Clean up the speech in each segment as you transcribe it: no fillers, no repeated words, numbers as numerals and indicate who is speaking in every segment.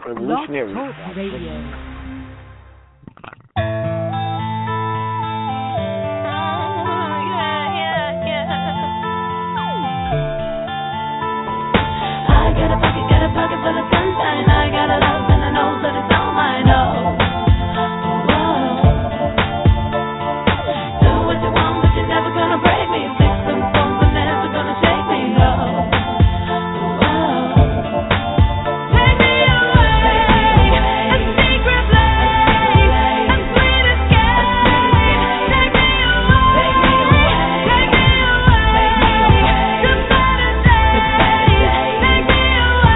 Speaker 1: Revolutionary.
Speaker 2: Blog Talk Radio.
Speaker 3: Got a pocket full of sunshine. I got a love and I know that it's all mine. Do what you want, but you're never gonna break me. Six and four, but never gonna shake me. Take me away, a secret place, a sweet escape. Take me away, take me away, to better days. Take me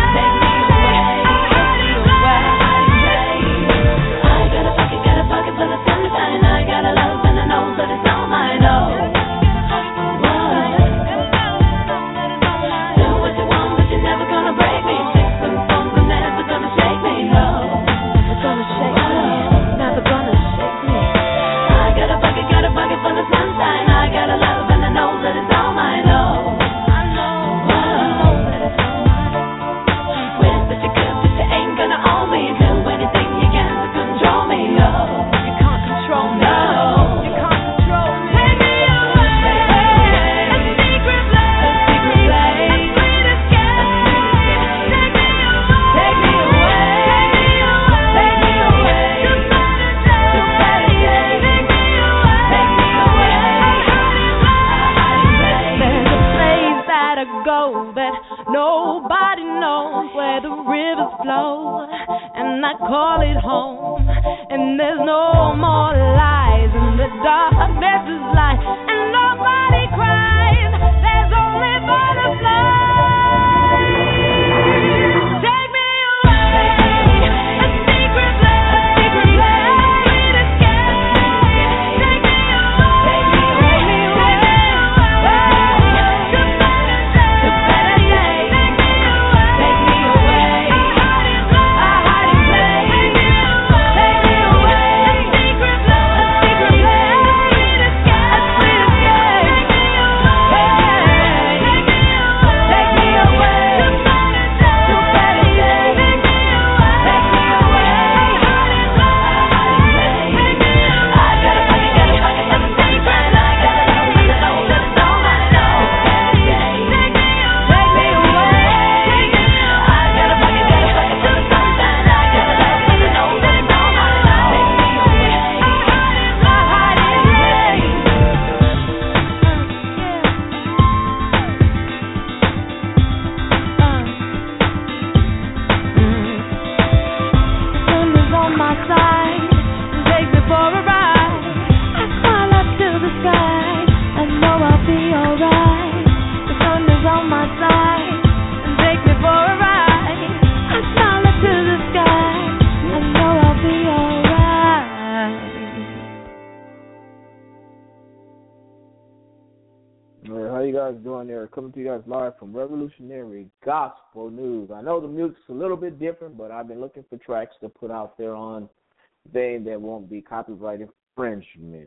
Speaker 1: Coming to you guys live from Revolutionary Gospel News. I know the music's a little bit different, but I've been looking for tracks to put out there on things that won't be copyright infringement.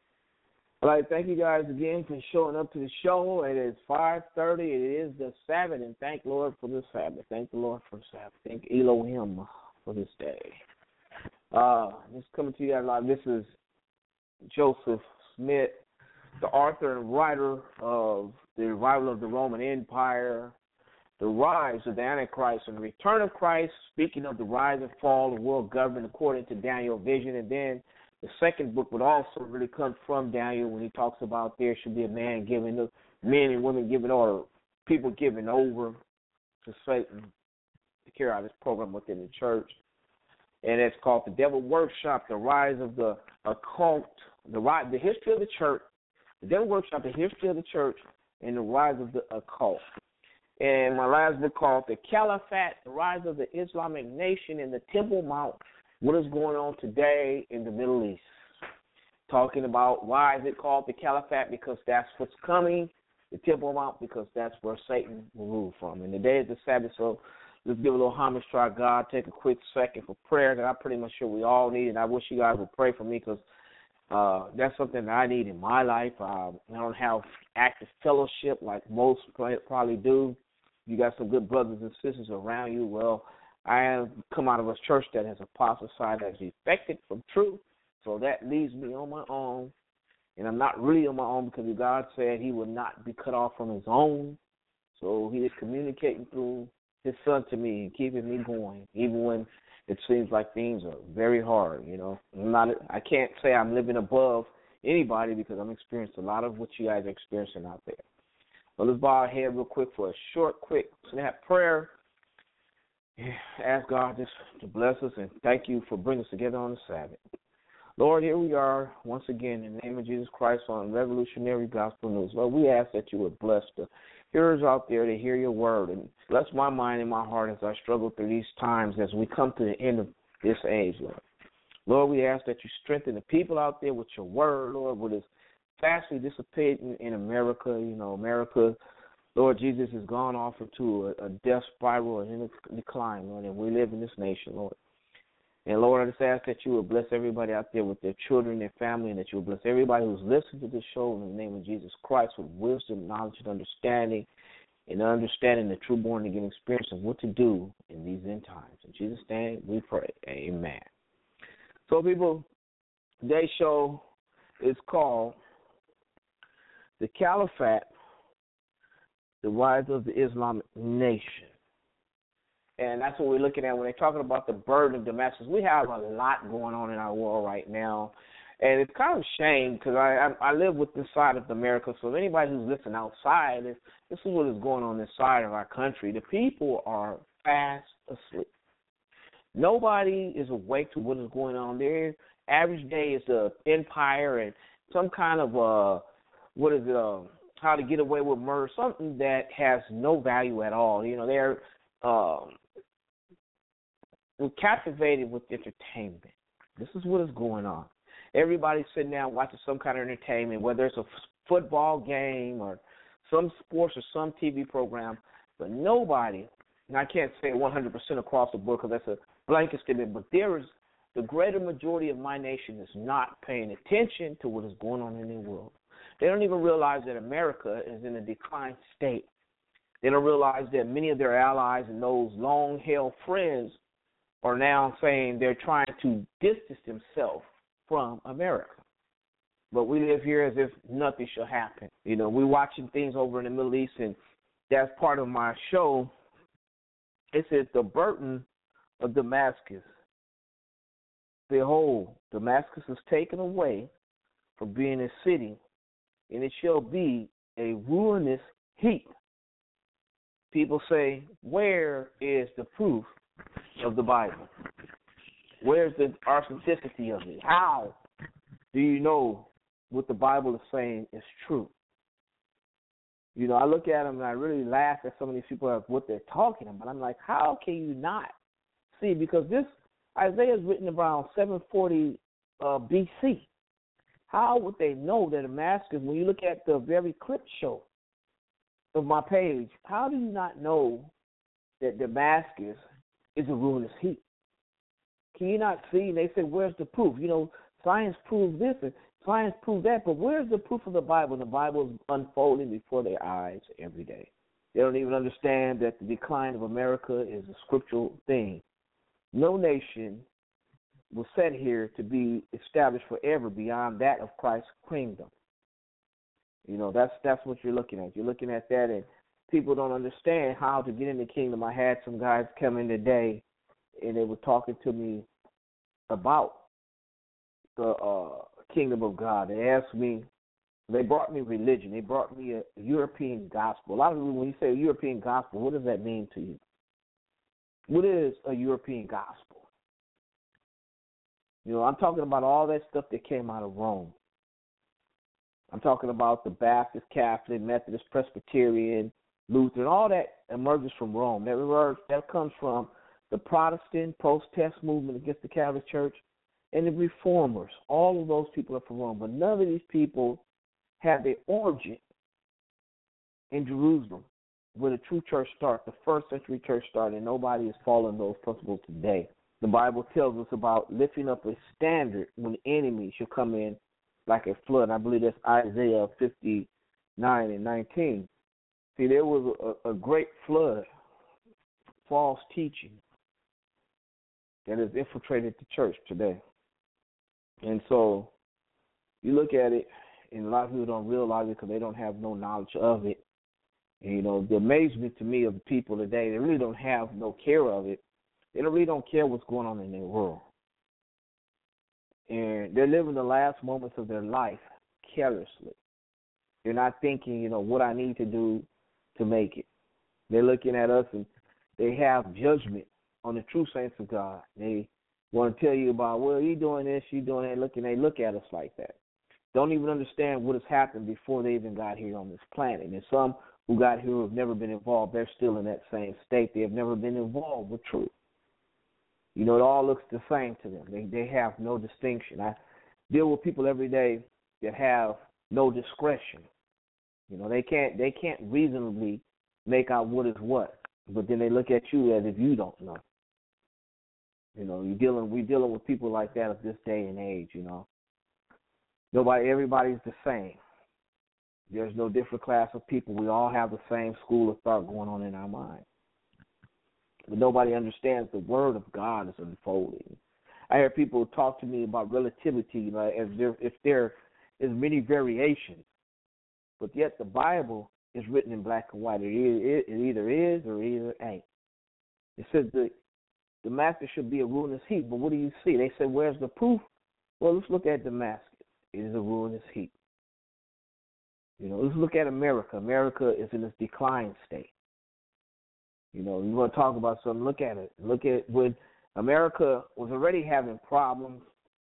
Speaker 1: I'd like to thank you guys again for showing up to the show. It is 5:30. It is the Sabbath, and thank Lord for the Sabbath. Thank the Lord for Sabbath. Thank Elohim for this day. Just coming to you guys live. This is Joseph Smith, the author and writer of The Revival of the Roman Empire, The Rise of the Antichrist, and the Return of Christ, speaking of the rise and fall of world government according to Daniel's vision. And then the second book would also really come from Daniel when he talks about there should be a man giving, men and women giving, or people giving over to Satan to carry out his program within the church. And it's called The Devil Workshop, The Rise of the Occult, the History of the Church, The Devil Workshop, The History of the Church, and the Rise of the Occult. And my last book called The Caliphate, The Rise of the Islamic Nation in the Temple Mount, What is Going On Today in the Middle East. Talking about why is it called the Caliphate, because that's what's coming. The Temple Mount, because that's where Satan will rule from. And today is the Sabbath, so let's give a little homage to our God. Take a quick second for prayer that I'm pretty much sure we all need, and I wish you guys would pray for me because that's something that I need in my life. I don't have active fellowship like most probably do. You got some good brothers and sisters around you. Well, I have come out of a church that has apostatized, has defected from truth, so that leaves me on my own. And I'm not really on my own because God said he would not be cut off from his own. So he is communicating through his son to me and keeping me going, even when it seems like things are very hard, I can't say I'm living above anybody because I'm experiencing a lot of what you guys are experiencing out there. So let's bow our head real quick for a short, quick snap prayer. Ask God just to bless us and thank you for bringing us together on the Sabbath. Lord, here we are once again in the name of Jesus Christ on Revolutionary Gospel News. Lord, we ask that you would bless the hearers out there to hear your word and bless my mind and my heart as I struggle through these times as we come to the end of this age, Lord. Lord, we ask that you strengthen the people out there with your word, Lord, what is fastly dissipating in America. America, Lord Jesus, has gone off into a death spiral and in a decline, Lord, and we live in this nation, Lord. And, Lord, I just ask that you would bless everybody out there with their children, their family, and that you would bless everybody who's listening to this show in the name of Jesus Christ with wisdom, knowledge, and understanding the true born-again experience of what to do in these end times. In Jesus' name we pray. Amen. So, people, today's show is called The Caliphate, the Rise of the Islamic Nation. And that's what we're looking at when they're talking about the burden of Damascus. We have a lot going on in our world right now. And it's kind of a shame because I live with this side of America. So if anybody who's listening outside, this is what is going on this side of our country. The people are fast asleep. Nobody is awake to what is going on there. Average day is the empire and some kind of, how to get away with murder, something that has no value at all. We're captivated with entertainment. This is what is going on. Everybody's sitting down watching some kind of entertainment, whether it's a football game or some sports or some TV program, but nobody, and I can't say 100% across the board because that's a blanket statement, but there is the greater majority of my nation is not paying attention to what is going on in the world. They don't even realize that America is in a decline state. They don't realize that many of their allies and those long-held friends are now saying they're trying to distance themselves from America. But we live here as if nothing shall happen. We're watching things over in the Middle East, and that's part of my show. It says, the burden of Damascus. Behold, Damascus is taken away from being a city, and it shall be a ruinous heap. People say, where is the proof of the Bible? Where's the authenticity of it? How do you know what the Bible is saying is true? I look at them and I really laugh at some of these people of what they're talking about. I'm like, how can you not see? Because this Isaiah is written around 740 BC. How would they know that Damascus, when you look at the very clip show of my page, how do you not know that Damascus is a ruinous heap? Can you not see? And they say, where's the proof? Science proves this and science proves that, but where's the proof of the Bible? And the Bible is unfolding before their eyes every day. They don't even understand that the decline of America is a scriptural thing. No nation was set here to be established forever beyond that of Christ's kingdom. That's what you're looking at. You're looking at that, and people don't understand how to get in the kingdom. I had some guys come in today, and they were talking to me about the kingdom of God. They asked me, they brought me religion. They brought me a European gospel. A lot of people, when you say a European gospel, what does that mean to you? What is a European gospel? I'm talking about all that stuff that came out of Rome. I'm talking about the Baptist, Catholic, Methodist, Presbyterian, Lutheran, all that emerges from Rome. That comes from the Protestant post-test movement against the Catholic Church and the Reformers. All of those people are from Rome, but none of these people have their origin in Jerusalem, where the true church started, the first century church started, and nobody is following those principles today. The Bible tells us about lifting up a standard when the enemy shall come in like a flood. I believe that's Isaiah 59 and 19. See, there was a great flood, false teaching, that has infiltrated the church today. And so you look at it, and a lot of people don't realize it because they don't have no knowledge of it. And, you know, the amazement to me of the people today, they really don't have no care of it. They really don't care what's going on in their world. And they're living the last moments of their life carelessly. They're not thinking, you know, what I need to do to make it. They're looking at us and they have judgment on the true saints of God. They want to tell you about, well, you doing this, you doing that, and they look at us like that. Don't even understand what has happened before they even got here on this planet. And some who got here who have never been involved, they're still in that same state. They have never been involved with truth. You know, it all looks the same to them. They have no distinction. I deal with people every day that have no discretion. You know, they can't reasonably make out what is what, but then they look at you as if you don't know. You know, we're dealing with people like that of this day and age. You know, everybody's the same. There's no different class of people. We all have the same school of thought going on in our mind. But nobody understands the word of God is unfolding. I hear people talk to me about relativity, like as if there is many variations, but yet the Bible is written in black and white. It either is or either ain't. It says the master should be a ruinous heap, but what do you see? They say, where's the proof? Well, let's look at Damascus. It is a ruinous heap. You know, let's look at America. America is in its decline state. You know, you want to talk about something, look at it. Look at when America was already having problems,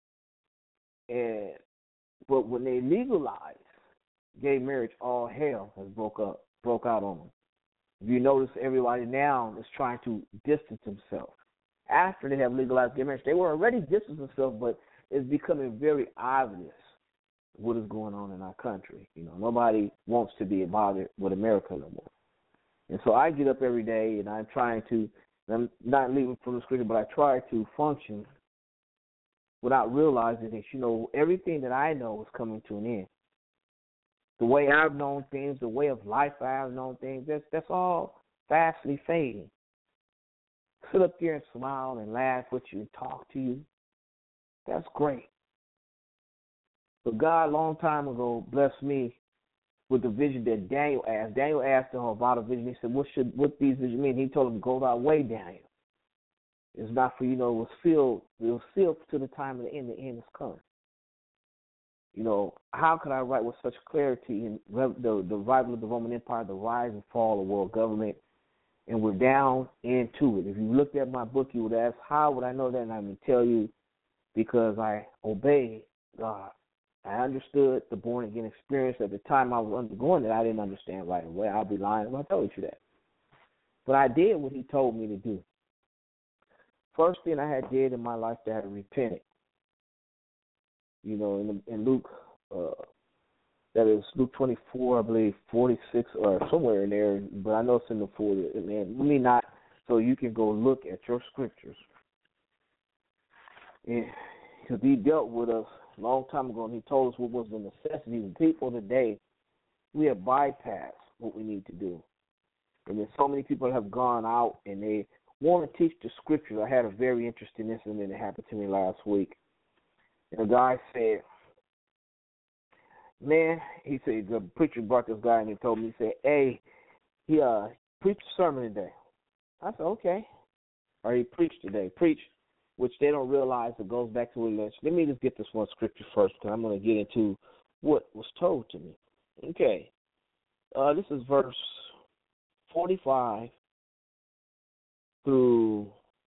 Speaker 1: but when they legalized gay marriage, all hell has broke out on them. If you notice, everybody now is trying to distance themselves. After they have legalized gay marriage, they were already distancing themselves, but it's becoming very obvious what is going on in our country. You know, nobody wants to be bothered with America no more. And so I get up every day, and I'm not leaving from the scripture, but I try to function without realizing that, you know, everything that I know is coming to an end. The way I've known things, the way of life I've known things, that's all fastly fading. Sit up there and smile and laugh with you and talk to you. That's great. But God, a long time ago, blessed me with the vision that Daniel asked. Daniel asked him about a vision. He said, what these visions mean? He told him, go thy way, Daniel. It's not for, you know, it was sealed to the time of the end. The end is coming. You know, how could I write with such clarity in the revival of the Roman Empire, the rise and fall of world government, and we're down into it? If you looked at my book, you would ask, how would I know that? And I would tell you, because I obeyed God. I understood the born-again experience. At the time I was undergoing it, I didn't understand right away. I'll be lying if I told you that. But I did what he told me to do. First thing I had did in my life, that I had repented. You know, in Luke, that is Luke 24, I believe, 46, or somewhere in there, but I know it's in the 40. Man, let me not, so you can go look at your scriptures. And because he dealt with us a long time ago, and he told us what was the necessity. And people today, we have bypassed what we need to do. And there's so many people that have gone out and they want to teach the scriptures. I had a very interesting incident that happened to me last week. And a guy said, man, he said, the preacher brought this guy and he told me, he said, hey, he preached a sermon today. I said, okay. Or he preached today. Preached, which they don't realize it goes back to what he mentioned. Let me just get this one scripture first, because I'm going to get into what was told to me. Okay. This is verse 45 through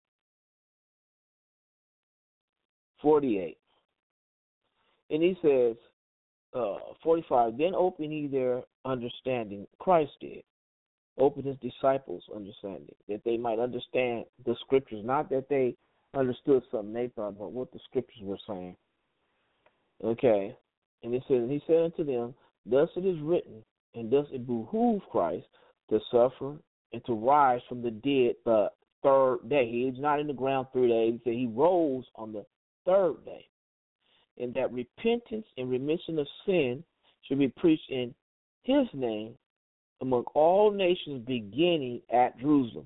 Speaker 1: 48. And he says, 45, then open ye their understanding. Christ did. Open his disciples' understanding, that they might understand the scriptures, not that they understood something they thought, but what the scriptures were saying. Okay. And it says, and he said unto them, thus it is written, and thus it behooved Christ to suffer and to rise from the dead the third day. He is not in the ground 3 days. He said he rose on the third day. And that repentance and remission of sin should be preached in his name among all nations, beginning at Jerusalem.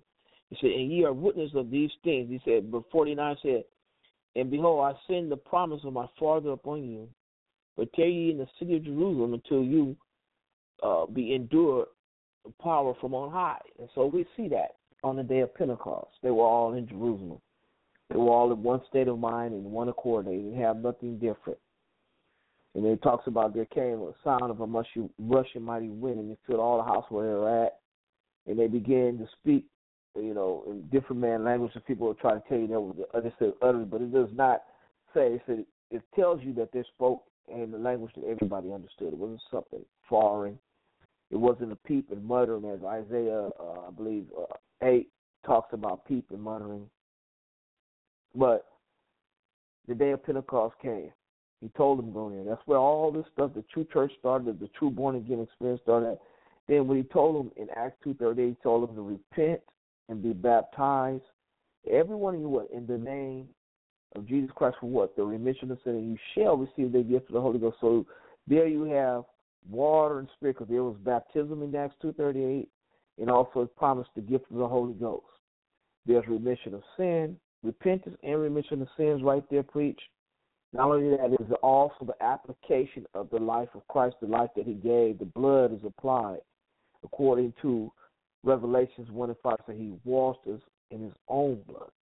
Speaker 1: He said, and ye are witness of these things. He said, but 49 said, and behold, I send the promise of my Father upon you, but tarry ye in the city of Jerusalem until you be endured power from on high. And so we see that on the day of Pentecost. They were all in Jerusalem. They were all in one state of mind and one accord. They didn't have nothing different. And then it talks about there came a sound of a rushing mighty wind, and it filled all the house where they were at. And they began to speak, in different man language. And people will try to tell you that was the others, but it does not say. It tells you that they spoke in the language that everybody understood. It wasn't something foreign. It wasn't a peep and muttering, as Isaiah, I believe, 8 talks about peep and muttering. But the day of Pentecost came. He told them to go in. That's where all this stuff, the true church started, the true born-again experience started. Then when he told them in Acts 2:38, he told them to repent and be baptized. Every one of you, in the name of Jesus Christ for what? The remission of sin, and you shall receive the gift of the Holy Ghost. So there you have water and spirit, because there was baptism in Acts 2:38, and also it's promised the gift of the Holy Ghost. There's remission of sin, repentance and remission of sins right there preached. Not only that, it is also the application of the life of Christ, the life that he gave. The blood is applied according to Revelations 1:5. So he washed us in his own blood.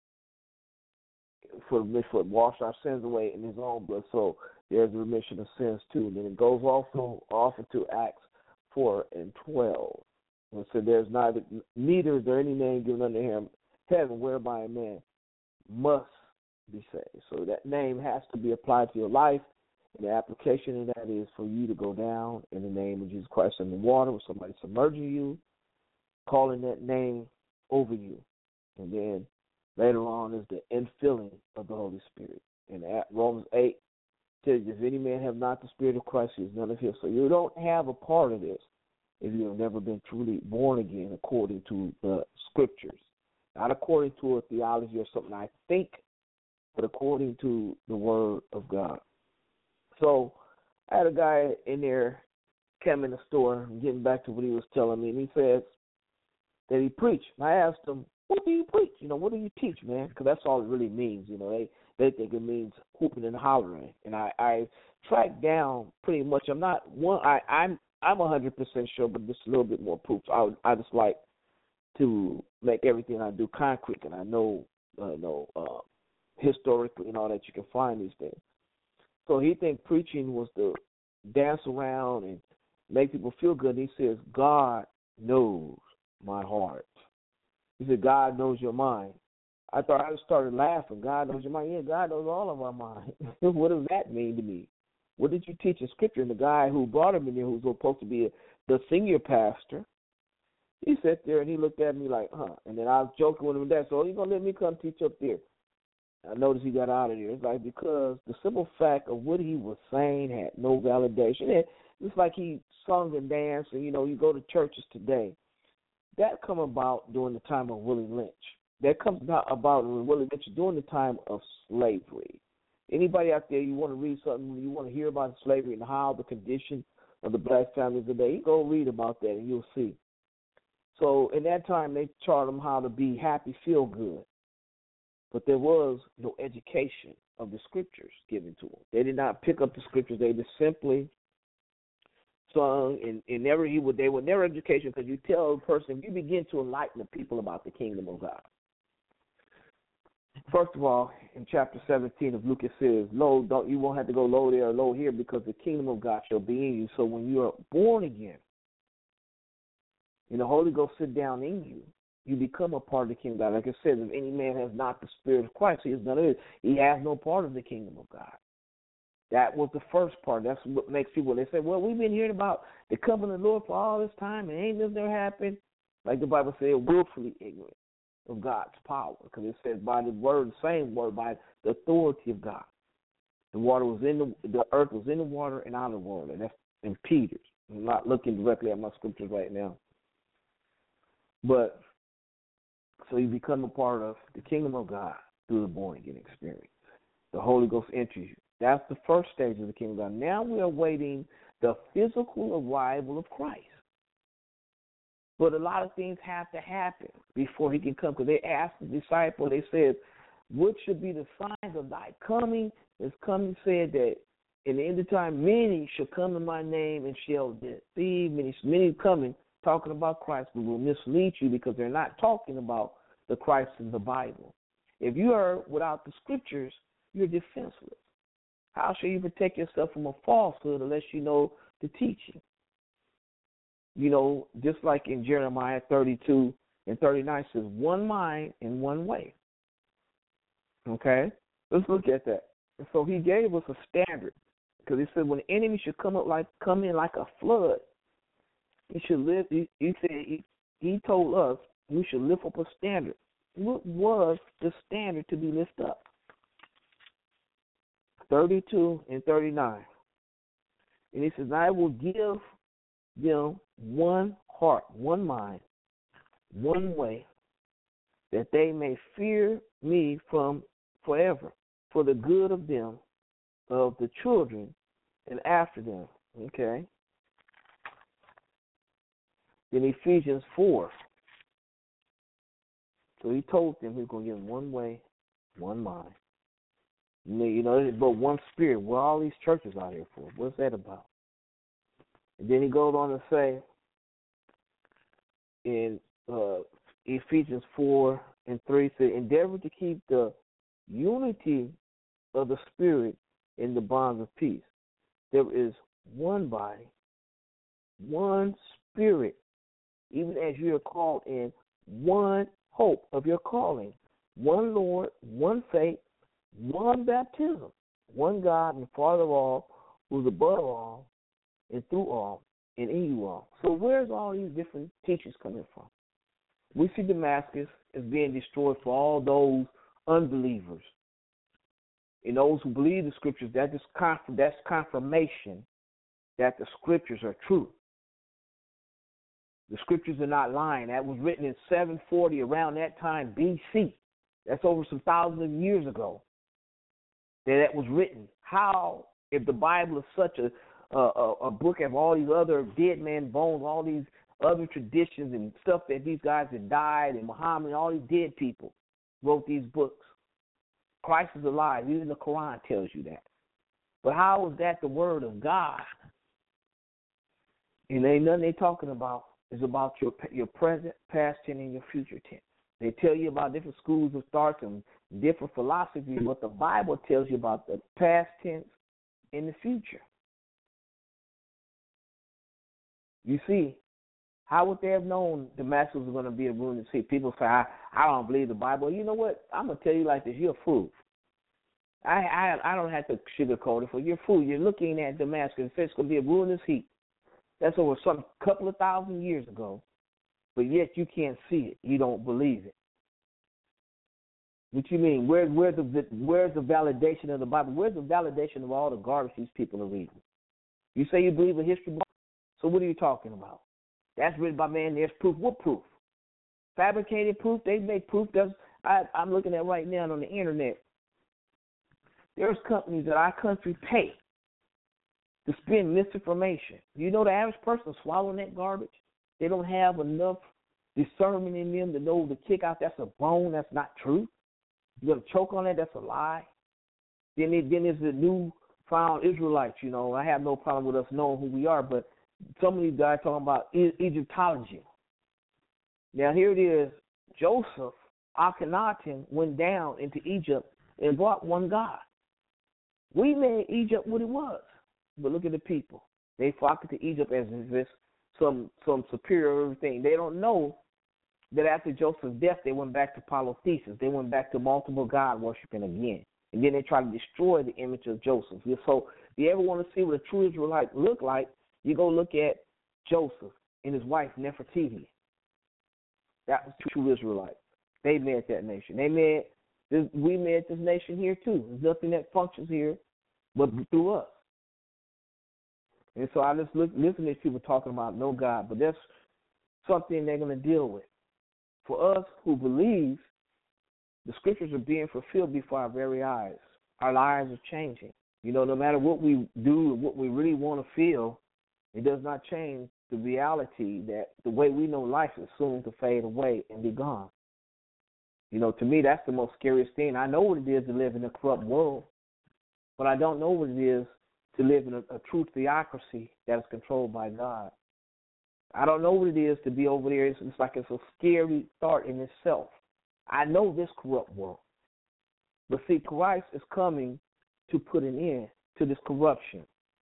Speaker 1: For wash our sins away in his own blood. So there's a remission of sins too. And then it goes also off into Acts 4:12. And so there's neither is there any name given unto him heaven whereby a man must be saved. So that name has to be applied to your life, and the application of that is for you to go down in the name of Jesus Christ in the water with somebody submerging you, calling that name over you. And then later on is the infilling of the Holy Spirit. And Romans 8 tells you, if any man have not the Spirit of Christ, he is none of his. So you don't have a part of this if you have never been truly born again according to the Scriptures. Not according to a theology or something I think, but according to the Word of God. So I had a guy in there came in the store, getting back to what he was telling me, and he says that he preached. And I asked him, what do you preach? What do you teach, man? Because that's all it really means. They think it means hooping and hollering. And I tracked down pretty much. I'm 100% sure, but just a little bit more proof. I just like to make everything I do concrete, and I know historically and all that you can find these things. So he thinks preaching was to dance around and make people feel good. And he says, God knows my heart. He said, God knows your mind. I started laughing. God knows your mind. Yeah, God knows all of our mind. What does that mean to me? What did you teach in Scripture? And the guy who brought him in there, who was supposed to be the senior pastor, he sat there and he looked at me like, And then I was joking with him that, so you're going to let me come teach up there? I noticed he got out of there. It's like because the simple fact of what he was saying had no validation. It's like he sung and danced, and, you go to churches today. That come about during the time of Willie Lynch. That comes about when Willie Lynch during the time of slavery. Anybody out there, you want to read something, you want to hear about slavery and how the condition of the black families today, you go read about that and you'll see. So in that time, they taught them how to be happy, feel good. But there was no education of the Scriptures given to them. They did not pick up the Scriptures. They just simply sung, and they were never education, because you tell a person, you begin to enlighten the people about the kingdom of God. First of all, in chapter 17 of Luke, it says, you won't have to go low there or low here, because the kingdom of God shall be in you. So when you are born again, and the Holy Ghost sit down in you, you become a part of the kingdom of God. Like it says, if any man has not the Spirit of Christ, he is none of it. He has no part of the kingdom of God. That was the first part. That's what makes people, they say, well, we've been hearing about the coming of the Lord for all this time, and ain't this never happened? Like the Bible said, willfully ignorant of God's power, because it says by the word, the same word, by the authority of God. The earth was in the water and out of the water. And that's in Peter's. I'm not looking directly at my scriptures right now. But so you become a part of the kingdom of God through the born-again experience. The Holy Ghost enters you. That's the first stage of the kingdom of God. Now we are awaiting the physical arrival of Christ. But a lot of things have to happen before he can come. Because they asked the disciple, they said, what should be the signs of thy coming? His coming said that in the end of time, many shall come in my name and shall deceive. Many coming, talking about Christ, but will mislead you because they're not talking about the Christ in the Bible. If you are without the scriptures, you're defenseless. How shall you protect yourself from a falsehood unless you know the teaching? You know, just like in Jeremiah 32 and 39 says, one mind and one way. Okay? Let's look at that. And so he gave us a standard. Because he said when the enemy should come in like a flood, he should live. He said he told us we should lift up a standard. What was the standard to be lifted up? 32 and 39. And he says, I will give them one heart, one mind, one way, that they may fear me from forever, for the good of them, of the children, and after them. Okay. Then Ephesians 4. So he told them he was going to give them one way, one mind. You know, but one spirit. What are all these churches out here for? What's that about? And then he goes on to say in Ephesians 4 and 3, said, endeavor to keep the unity of the Spirit in the bonds of peace. There is one body, one Spirit, even as you are called in one hope of your calling, one Lord, one faith, one baptism, one God and Father of all, who is above all and through all and in you all. So where's all these different teachings coming from? We see Damascus as being destroyed for all those unbelievers. And those who believe the scriptures, that's confirmation that the scriptures are true. The scriptures are not lying. That was written in 740, around that time, BC. That's over some thousands of years ago that was written. How, if the Bible is such a book of all these other dead man bones, all these other traditions and stuff that these guys that died, and Muhammad, all these dead people wrote these books. Christ is alive. Even the Quran tells you that. But how is that the word of God? And ain't nothing they're talking about. It's about your present, past tense, and your future tense. They tell you about different schools of thought and different philosophies, but the Bible tells you about the past tense and the future. You see, how would they have known Damascus was going to be a ruined city? People say, I don't believe the Bible. You know what? I'm going to tell you like this. You're a fool. I don't have to sugarcoat it for you. You're a fool. You're looking at Damascus. It's going to be a ruinous heat. That's over some couple of thousand years ago, but yet you can't see it. You don't believe it. What you mean? Where's the validation of the Bible? Where's the validation of all the garbage these people are reading? You say you believe in history, so what are you talking about? That's written by man. There's proof. What proof? Fabricated proof. They make proof. I'm looking at right now on the internet. There's companies that our country pay to spend misinformation. You know the average person swallowing that garbage? They don't have enough discernment in them to know to kick out that's a bone, that's not true. You're going to choke on that, that's a lie. Then there's the new found Israelites, you know. I have no problem with us knowing who we are, but some of these guys talking about Egyptology. Now here it is, Joseph, Akhenaten, went down into Egypt and brought one God. We made Egypt what it was. But look at the people. They flocked to Egypt as if it's some superior thing. They don't know that after Joseph's death, they went back to polythesis. They went back to multiple God worshiping again. And then they tried to destroy the image of Joseph. So if you ever want to see what a true Israelite look like, you go look at Joseph and his wife Nefertiti. That was true Israelites. They made that nation. We made this nation here too. There's nothing that functions here but through us. And so I just listen to people talking about no God, but that's something they're going to deal with. For us who believe, the scriptures are being fulfilled before our very eyes. Our lives are changing. You know, no matter what we do, what we really want to feel, it does not change the reality that the way we know life is soon to fade away and be gone. To me, that's the most scariest thing. I know what it is to live in a corrupt world, but I don't know what it is to live in a true theocracy that is controlled by God. I don't know what it is to be over there. It's like it's a scary thought in itself. I know this corrupt world. But see, Christ is coming to put an end to this corruption.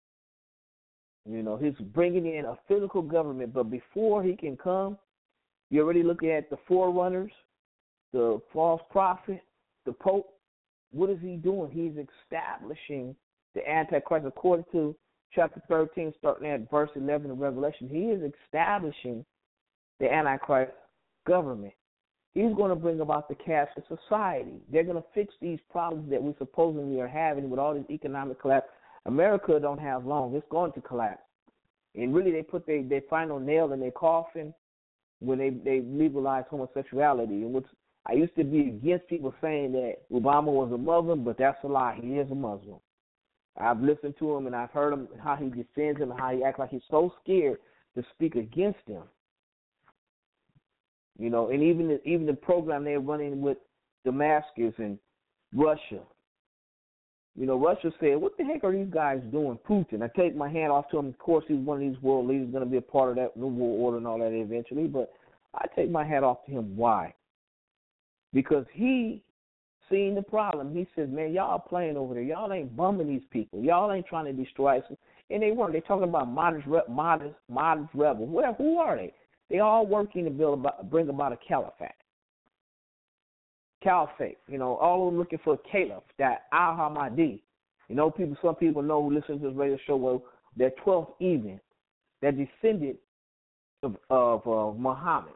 Speaker 1: He's bringing in a physical government, but before he can come, you're already looking at the forerunners, the false prophet, the Pope. What is he doing? He's establishing the Antichrist according to chapter 13, starting at verse 11 of Revelation. He is establishing the Antichrist government. He's going to bring about the cashless society. They're going to fix these problems that we supposedly are having with all this economic collapse. America don't have long. It's going to collapse. And really, they put their final nail in their coffin when they legalized homosexuality. And I used to be against people saying that Obama was a Muslim, but that's a lie. He is a Muslim. I've listened to him and I've heard him, how he defends him and how he acts like he's so scared to speak against him. And even the program they're running with Damascus and Russia. Russia said, what the heck are these guys doing? Putin. I take my hand off to him. Of course, he's one of these world leaders, going to be a part of that new world order and all that eventually. But I take my hat off to him. Why? Because he seen the problem. He says, man, y'all playing over there. Y'all ain't bumming these people. Y'all ain't trying to destroy us. And they weren't. They're talking about modest rebels. Well, who are they? They all working to bring about a caliphate. All of them looking for a caliph, that Al-Hamadi. Some people know who listen to this radio show, well, that 12th even, that descendant of Muhammad,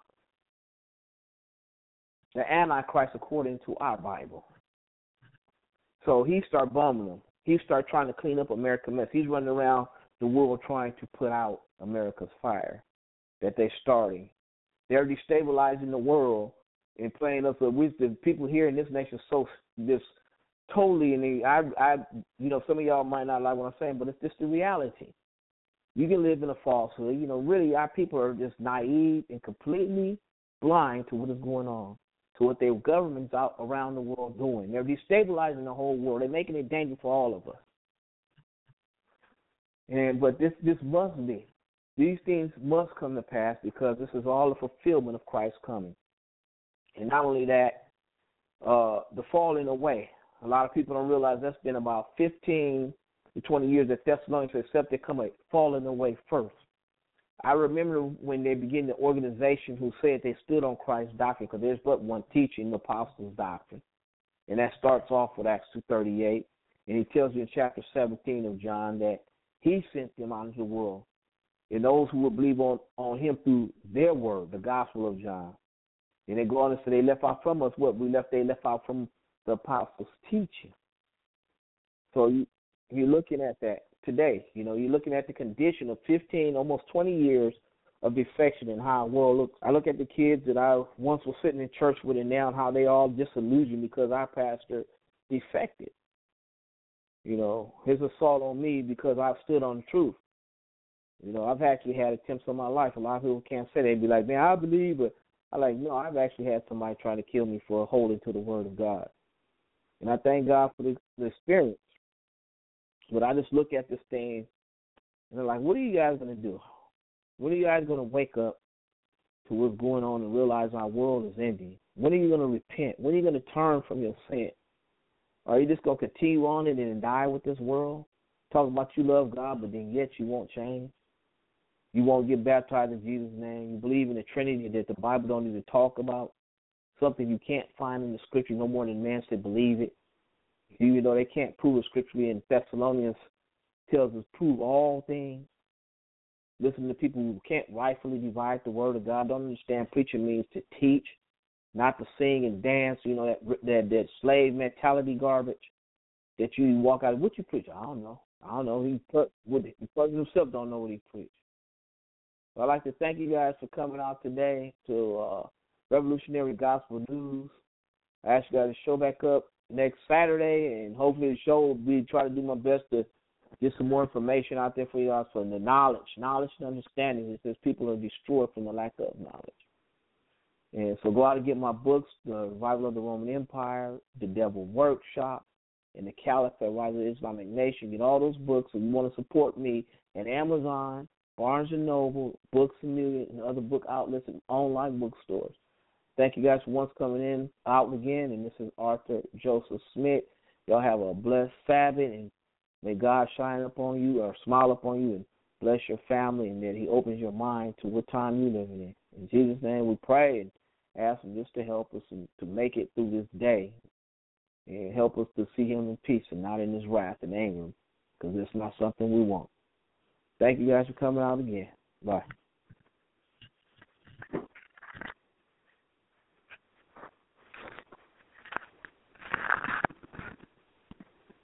Speaker 1: the Antichrist according to our Bible. So he start bumming them. He start trying to clean up America's mess. He's running around the world trying to put out America's fire that they're starting. They're destabilizing the world and playing us with the people here in this nation so this totally. And some of y'all might not like what I'm saying, but it's just the reality. You can live in a falsehood. Really, our people are just naive and completely blind to what is going on, to what their governments out around the world doing. They're destabilizing the whole world. They're making it dangerous for all of us. But this must be. These things must come to pass because this is all the fulfillment of Christ's coming. And not only that, the falling away. A lot of people don't realize that's been about 15 to 20 years that Thessalonians accept they come falling away first. I remember when they began the organization who said they stood on Christ's doctrine, because there's but one teaching, the apostles' doctrine. And that starts off with Acts 2:38. And he tells you in chapter 17 of John that he sent them out into the world. And those who would believe on him through their word, the gospel of John. And they go on and say they left out from us what they left out from the apostles' teaching. So you're looking at that today. You're looking at the condition of 15, almost 20 years of defection and how the world looks. I look at the kids that I once was sitting in church with and now and how they all disillusioned because our pastor defected. His assault on me because I stood on the truth. I've actually had attempts on my life. A lot of people can't say. They'd be like, man, I believe, but no, I've actually had somebody try to kill me for holding to the word of God. And I thank God for the experience. But I just look at this thing, and I'm like, what are you guys going to do? When are you guys going to wake up to what's going on and realize our world is ending? When are you going to repent? When are you going to turn from your sin? Are you just going to continue on it and die with this world? Talk about you love God, but then yet you won't change? You won't get baptized in Jesus' name. You believe in the Trinity that the Bible don't even talk about. Something you can't find in the Scripture no more than man said believe it. Even though they can't prove it scripturally, in Thessalonians tells us prove all things. Listen to people who can't rightfully divide the word of God, don't understand preaching means to teach, not to sing and dance, that slave mentality garbage that you walk out of. What you preach? I don't know. The person himself don't know what he preached. So I'd like to thank you guys for coming out today to Revolutionary Gospel News. I ask you guys to show back up next Saturday, and hopefully the show will be try to do my best to get some more information out there for you guys, for the knowledge and understanding. It says people are destroyed from the lack of knowledge. And so go out and get my books, The Revival of the Roman Empire, The Devil Workshop, and The Caliphate, Rise of the Islamic Nation. Get all those books. If you want to support me at Amazon, Barnes & Noble, Books A Million, and other book outlets and online bookstores. Thank you guys for once coming in, out again, and this is Arthur Joseph Smith. Y'all have a blessed Sabbath, and may God shine upon you or smile upon you and bless your family, and that he opens your mind to what time you're living in. In Jesus' name we pray and ask him just to help us and to make it through this day and help us to see him in peace and not in his wrath and anger, because it's not something we want. Thank you guys for coming out again. Bye.